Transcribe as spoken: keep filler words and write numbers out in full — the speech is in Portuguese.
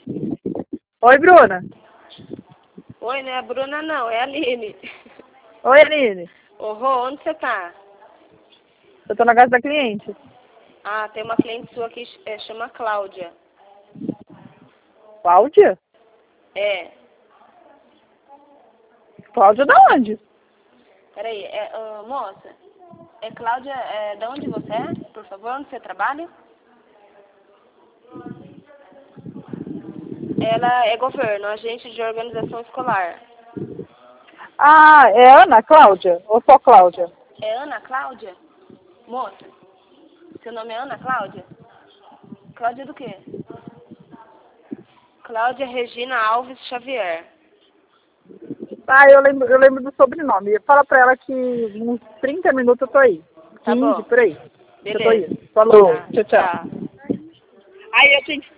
Oi, Bruna. Oi, não é a Bruna não, é a Aline. Oi, Aline. Ô, Rô, onde você tá? Eu tô na casa da cliente. Ah, tem uma cliente sua que é, chama Cláudia. Cláudia? É. Cláudia da onde? Peraí, é, uh, moça, é Cláudia, é, da onde você é? Por favor, onde você trabalha? Ela é governo, agente de organização escolar. Ah, é Ana Cláudia? Ou só Cláudia? É Ana Cláudia? Moça, seu nome é Ana Cláudia? Cláudia do quê? Cláudia Regina Alves Xavier. Ah, eu lembro, eu lembro do sobrenome. Fala pra ela que uns trinta minutos eu tô aí. Tá quinze, bom. por aí. Eu tô Beleza. aí. Falou. Tá, Tchau, tchau. tchau. Aí eu tinha que